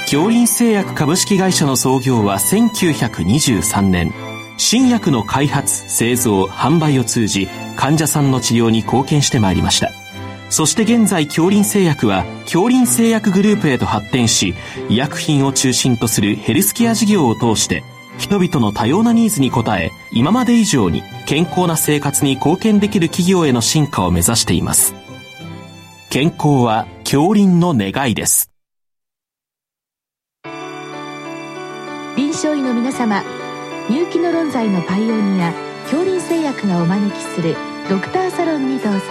京林製薬株式会社の創業は1923年。新薬の開発、製造、販売を通じ患者さんの治療に貢献してまいりました。そして現在京林製薬は京林製薬グループへと発展し、医薬品を中心とするヘルスケア事業を通して人々の多様なニーズに応え、今まで以上に健康な生活に貢献できる企業への進化を目指しています。健康は京林の願いです。 臨床医の皆様、入気の論剤のパイオニア京林製薬がお招きするドクターサロンにどうぞ。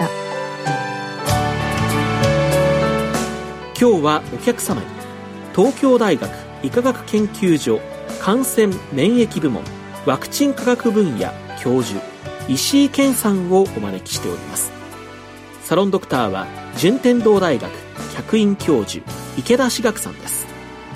今日はお客様に東京大学医科学研究所感染免疫部門ワクチン科学分野教授石井健さんをお招きしております。サロンドクターは順天堂大学客員教授池田志学さんです。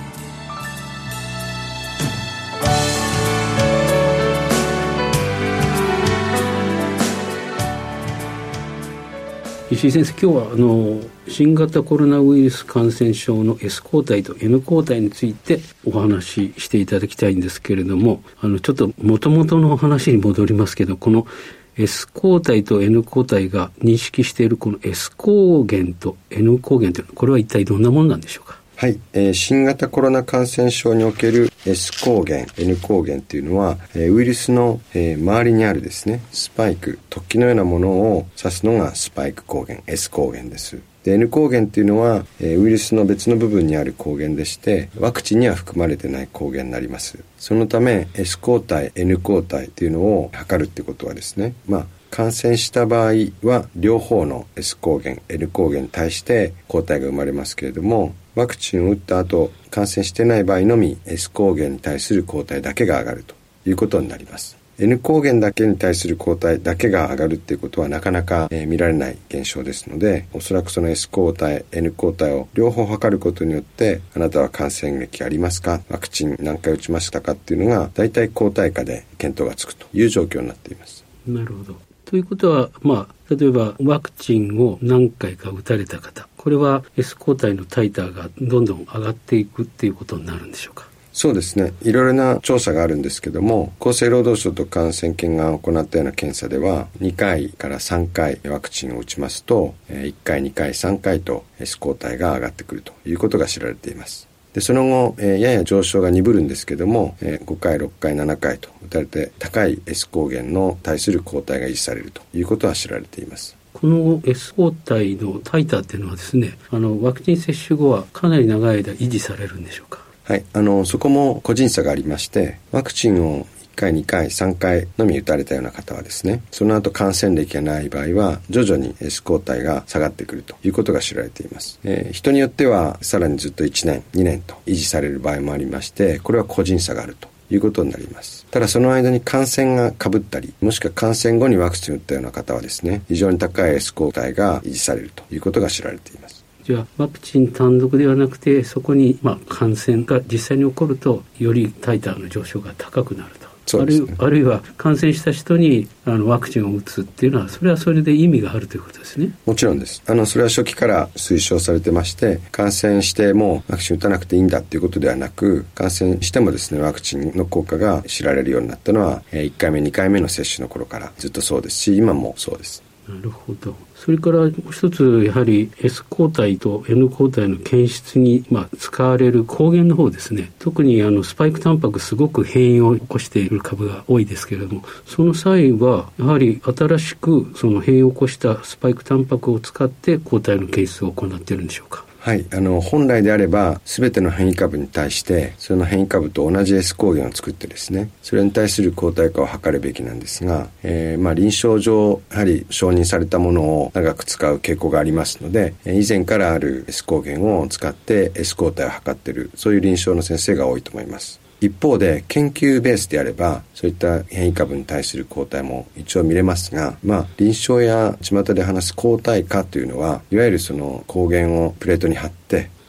石井先生、今日は新型コロナウイルス感染症の S 抗体と N 抗体についてお話ししていただきたいんですけれども、ちょっと元々の話に戻りますけど、この S 抗体と N 抗体が認識しているこの S 抗原と N 抗原というのは、これは一体どんなものなんでしょうか？ はい、新型コロナ感染症における S 抗原、N 抗原というのは、ウイルスの、周りにあるですね、スパイク、突起のようなものを指すのがスパイク抗原、S 抗原です。で、N 抗原というのは、ウイルスの別の部分にある抗原でして、ワクチンには含まれてない抗原になります。そのため S 抗体、N 抗体というのを測るってことはですね、感染した場合は両方の S 抗原、N 抗原に対して抗体が生まれますけれども、ワクチンを打った後感染してない場合のみ S 抗原に対する抗体だけが上がるということになります。N 抗原だけに対する抗体だけが上がるっていうことはなかなか、見られない現象ですので、おそらくその S 抗体、N 抗体を両方測ることによって、あなたは感染歴ありますか、ワクチン何回打ちましたかっていうのが大体抗体価で見当がつくという状況になっています。 なるほど。ということは、例えばワクチンを何回か打たれた方、これは S 抗体のタイターがどんどん上がっていくっていうことになるんでしょうか？ そうですね。いろいろな調査があるんですけども、厚生労働省と感染研が行ったような検査では、2回から3回ワクチンを打ちますと、1回、2回、3回と S 抗体が上がってくるということが知られています。で、その後、やや上昇が鈍るんですけども、5回、6回、7回と打たれて高い S 抗原の対する抗体が維持されるということは知られています。 この S 抗体のタイターっていうのはですね、ワクチン接種後はかなり長い間維持されるんでしょうか？ はい、そこも個人差がありまして、ワクチンを1回、2回、3回のみ打たれたような方はですね、その後感染歴がない場合は徐々に S 抗体が下がってくるということが知られています。人によってはさらにずっと1年、2年と維持される場合もありまして、これは個人差があるということになります。ただその間に感染が被ったり、もしくは感染後にワクチンを打ったような方はですね、非常に高い S 抗体が維持されるということが知られています。 じゃあワクチン単独ではなくて、そこに感染が実際に起こるとよりタイターの上昇が高くなると。 そうですね、 あるいは感染した人にワクチンを打つっていうのは、それはそれで意味があるということですね。 もちろんです。それは初期から推奨されてまして、感染してもワクチン打たなくていいんだっていうことではなく、感染してもですね、ワクチンの効果が知られるようになったのは1回目2回目の接種の頃からずっとそうですし、今もそうです。 なるほど。それからもう一つ、やはり S 抗体と N 抗体の検出に使われる抗原の方ですね。特にスパイクタンパクすごく変異を起こしている株が多いですけれども、その際はやはり新しくその変異を起こしたスパイクタンパクを使って抗体の検出を行っているんでしょうか？ はい、本来であれば全ての変異株に対してその変異株と同じ S 抗原を作ってですね、それに対する抗体価を測るべきなんですが、臨床上やはり承認されたものを長く使う傾向がありますので、以前からある S 抗原を使って S 抗体を測っている、そういう臨床の先生が多いと思います。一方で研究ベースであればそういった変異株に対する抗体も一応見れますが、臨床や巷で話す抗体価というのはいわゆるその抗原をプレートに貼って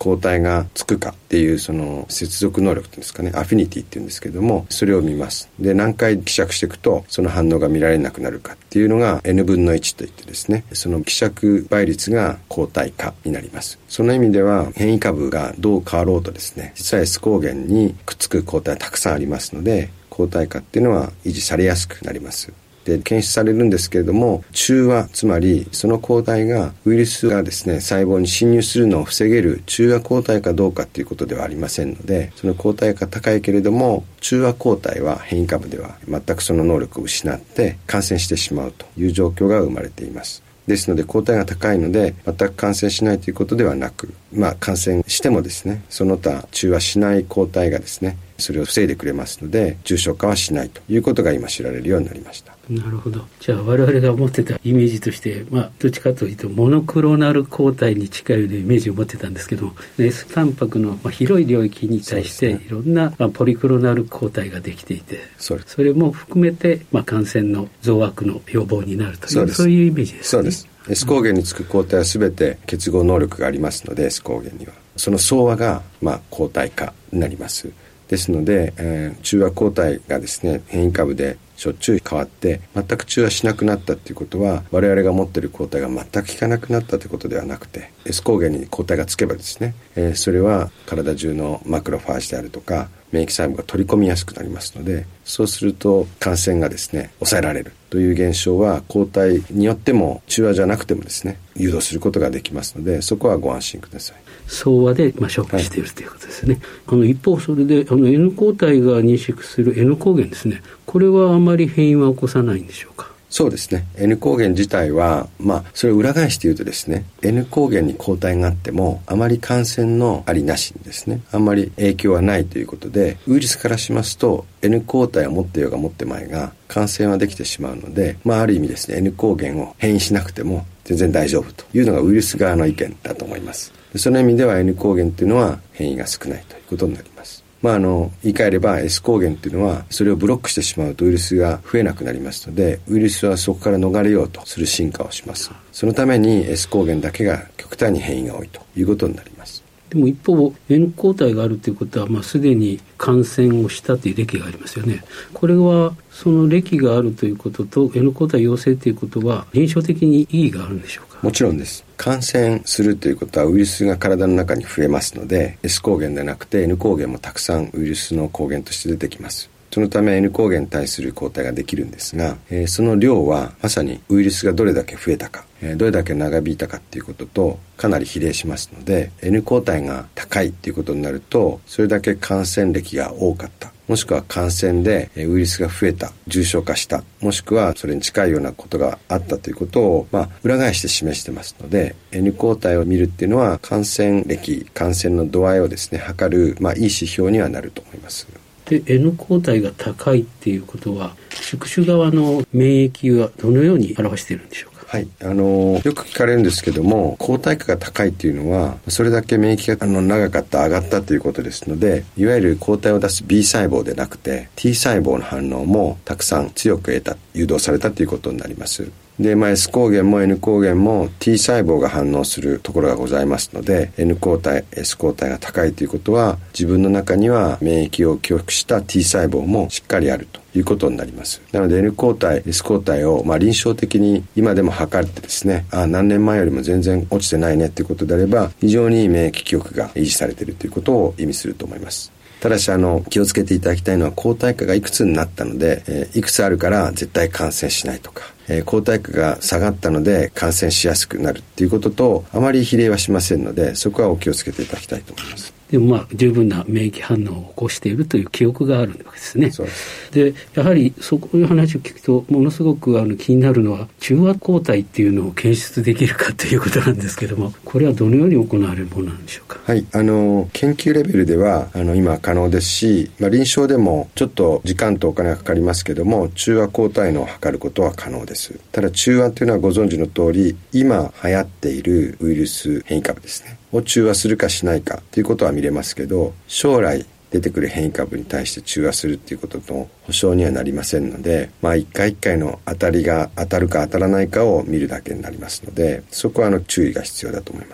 抗体がつくかっていうその接続能力っていうんですかね、アフィニティっていうんですけども、それを見ます。で、何回希釈していくとその反応が見られなくなるかっていうのが N 分の1といってですね、その希釈倍率が抗体価になります。その意味では変異株がどう変わろうとですね、実は S 抗原にくっつく抗体はたくさんありますので、抗体価っていうのは維持されやすくなります。で、検出されるんですけれども、中和、つまりその抗体がウイルスがですね、細胞に侵入するのを防げる中和抗体かどうかということではありませんので、その抗体が高いけれども、中和抗体は変異株では全くその能力を失って感染してしまうという状況が生まれています。ですので抗体が高いので全く感染しないということではなく、感染してもですね、その他中和しない抗体がですね、それを防いでくれますので重症化はしないということが今知られるようになりました。 なるほど。じゃあ我々が持ってたイメージとして、どっちかというとモノクロナル抗体に近いようなイメージを持ってたんですけども、 S タンパクの広い領域に対していろんなポリクロナル抗体ができていて、それも含めて感染の増悪の予防になるという、そういうイメージですね。 そうです。S 抗原につく抗体は全て結合能力がありますので、S 抗原にはその総和が抗体化になります。ですので、中和抗体がですね、変異株でしょっちゅう変わって全く中和しなくなったっていうことは、我々が持っている抗体が全く効かなくなったということではなくて、 S 抗原に抗体がつけばですね、それは体中のマクロファージであるとか免疫細胞が取り込みやすくなりますので、そうすると感染がですね抑えられるという現象は抗体によっても中和じゃなくてもですね誘導することができますので、そこはご安心ください。 総和で消化しているということですね。一方それでN 抗体が認識する N 抗原ですね、これはあまり変異は起こさないんでしょうか。 そうですね。N 抗原自体は、それを裏返して言うとですね、N 抗原に抗体があっても、あまり感染のありなしにですね、あんまり影響はないということで、ウイルスからしますと、N 抗体を持ってようが持ってまいが、感染はできてしまうので、ある意味ですね、N 抗原を変異しなくても全然大丈夫というのがウイルス側の意見だと思います。その意味では N 抗原というのは変異が少ないということになります。言い換えれば S 抗原というのはそれをブロックしてしまうとウイルスが増えなくなりますので、ウイルスはそこから逃れようとする進化をします。そのために S 抗原だけが極端に変異が多いということになります。 でも一方 N 抗体があるということは、すでに感染をしたという歴がありますよね。これはその歴があるということと N 抗体陽性ということは臨床的に意義があるんでしょうか。 もちろんです。感染するということはウイルスが体の中に増えますので、 S 抗原でなくて N 抗原もたくさんウイルスの抗原として出てきます。そのため N 抗原に対する抗体ができるんですが、その量はまさにウイルスがどれだけ増えたか、どれだけ長引いたかっていうこととかなり比例しますので、 N 抗体が高いっていうことになると、それだけ感染歴が多かった、もしくは感染でウイルスが増えた、重症化した、もしくはそれに近いようなことがあったということを、裏返して示してますので、 N 抗体を見るっていうのは感染歴、感染の度合いをですね測る、いい指標にはなると思います。 で N 抗体が高いっていうことは、宿主側の免疫はどのように表しているんでしょうか。 はい、よく聞かれるんですけども、抗体価が高いっていうのはそれだけ免疫が長かった、上がったということですので、いわゆる抗体を出す B 細胞でなくて T 細胞の反応もたくさん強く得た、誘導されたということになります。で、S 抗原も N 抗原も T 細胞が反応するところがございますので、 N 抗体 S 抗体が高いということは、自分の中には免疫を供給した T 細胞もしっかりあるということになります。なので N 抗体 S 抗体を臨床的に今でも測ってですね、何年前よりも全然落ちてないねということであれば、非常に免疫記憶が維持されているということを意味すると思います。ただし気をつけていただきたいのは、抗体価がいくつになったので、いくつあるから絶対感染しないとか、抗体価が下がったので感染しやすくなるっていうこととあまり比例はしませんので、そこはお気をつけていただきたいと思います。 でも十分な免疫反応を起こしているという記憶があるわけですね。 そうです。 でやはりそういう話を聞くとものすごく気になるのは、中和抗体っていうのを検出できるかということなんですけども、これはどのように行われるものなんでしょうか。 はい、研究レベルでは今可能ですし、臨床でもちょっと時間とお金がかかりますけども、中和抗体のを測ることは可能です。ただ中和というのはご存知の通り、今流行っているウイルス変異株ですねを中和するかしないかということは見れますけど、将来出てくる変異株に対して中和するっていうことの保証にはなりませんので、一回一回の当たりが当たるか当たらないかを見るだけになりますので、そこは注意が必要だと思います。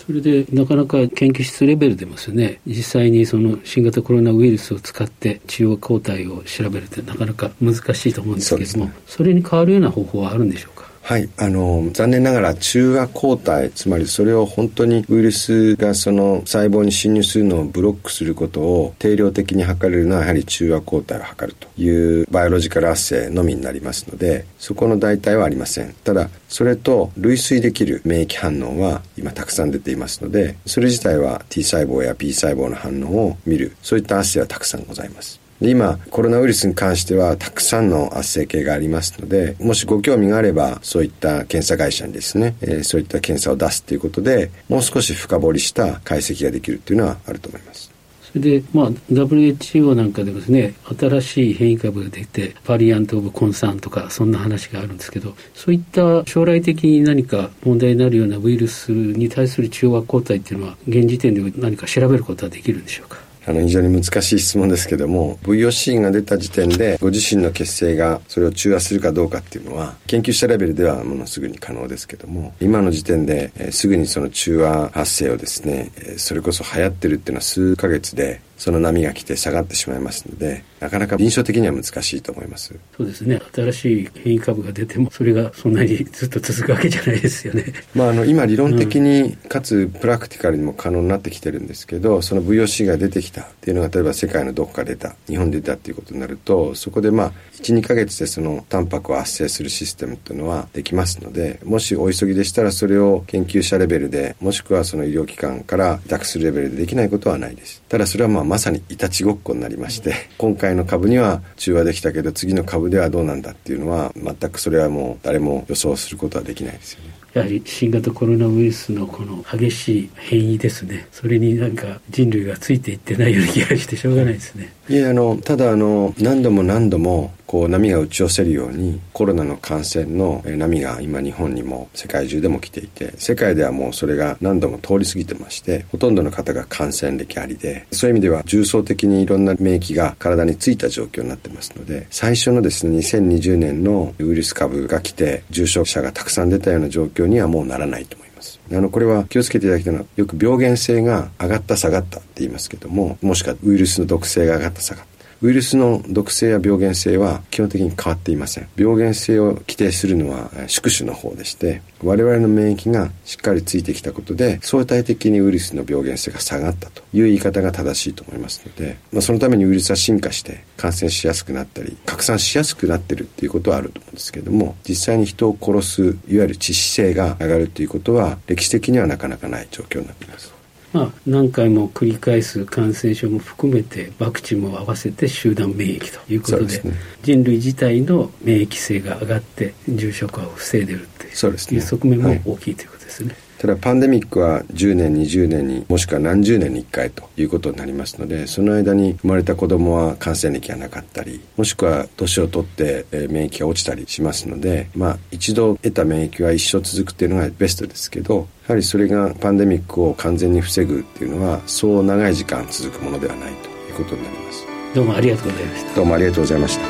それでなかなか研究室レベルでもですね、実際にその新型コロナウイルスを使って中和抗体を調べるってなかなか難しいと思うんですけれども、 それに変わるような方法はあるんでしょうか？ はい、残念ながら中和抗体、つまりそれを本当にウイルスがその細胞に侵入するのをブロックすることを定量的に測れるのはやはり中和抗体を測るというバイオロジカルアッセイのみになりますので、そこの代替はありません。ただそれと類推できる免疫反応は今たくさん出ていますので、それ自体は T 細胞や B 細胞の反応を見る、そういったアッセイはたくさんございます。で今コロナウイルスに関してはたくさんのアッセイ系がありますので、もしご興味があればそういった検査会社にですね、そういった検査を出すということでもう少し深掘りした解析ができるというのはあると思います。 それで、WHO なんかでもですね、新しい変異株が出てバリアントオブコンサーンとかそんな話があるんですけど、そういった将来的に何か問題になるようなウイルスに対する中和抗体っていうのは現時点で何か調べることはできるんでしょうか？ 非常に難しい質問ですけども、 VOC が出た時点でご自身の血清がそれを中和するかどうかっていうのは研究者レベルではものすぐに可能ですけども、今の時点ですぐにその中和発生をですね、それこそ流行ってるっていうのは数ヶ月でその波が来て下がってしまいますので、なかなか臨床的には難しいと思います。 そうですね、新しい変異株が出てもそれがそんなにずっと続くわけじゃないですよね。 今理論的にかつプラクティカルにも可能になってきてるんですけど、その VOC が出てきたっていうのが例えば世界のどこか出た、日本で出たっていうことになると、そこで1,2 ヶ月でそのタンパクを圧生するシステムっていうのはできますので、もしお急ぎでしたらそれを研究者レベルで、もしくはその医療機関から委託するレベルでできないことはないです。ただそれはまさにいたちごっこになりまして、今回の株には中和できたけど次の株ではどうなんだっていうのは全くそれはもう誰も予想することはできないですよね。 やはり新型コロナウイルスのこの激しい変異ですね、それになんか人類がついていってないような気がしてしょうがないですね。 ただ何度もこう波が打ち寄せるようにコロナの感染の波が今日本にも世界中でも来ていて、世界ではもうそれが何度も通り過ぎてまして、ほとんどの方が感染歴ありで、そういう意味では重層的にいろんな免疫が体についた状況になってますので、最初のですね2020年のウイルス株が来て重症者がたくさん出たような状況にはもうならないと思います。これは気をつけていただきたいのは、よく病原性が上がった下がったって言いますけども、もしくはウイルスの毒性が上がった下がった、ウイルスの毒性や病原性は基本的に変わっていません。病原性を規定するのは宿主の方でして、我々の免疫がしっかりついてきたことで相対的にウイルスの病原性が下がったという言い方が正しいと思いますので、そのためにウイルスは進化して感染しやすくなったり拡散しやすくなってるっていうことはあると思うんですけども、実際に人を殺すいわゆる致死性が上がるということは歴史的にはなかなかない状況になっています。 何回も繰り返す感染症も含めてワクチンも合わせて集団免疫ということ で、人類自体の免疫性が上がって重症化を防いでるっていう側面も大きいということですね。 ただパンデミックは10年20年にもしくは何十年に1回ということになりますので、その間に生まれた子供は感染歴がなかったり、もしくは年を取って免疫が落ちたりしますので、一度得た免疫は一生続くっていうのがベストですけど、やはりそれがパンデミックを完全に防ぐっていうのはそう長い時間続くものではないということになります。 どうもありがとうございました。 どうもありがとうございました。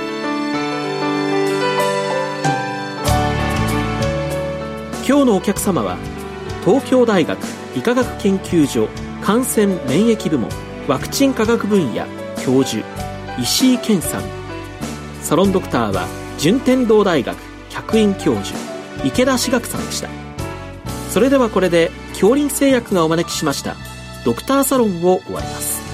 今日のお客様は東京大学医科学研究所感染免疫部門ワクチン科学分野教授石井健さん、サロンドクターは順天堂大学客員教授池田志学さんでした。それではこれで京林製薬がお招きしましたドクターサロンを終わります。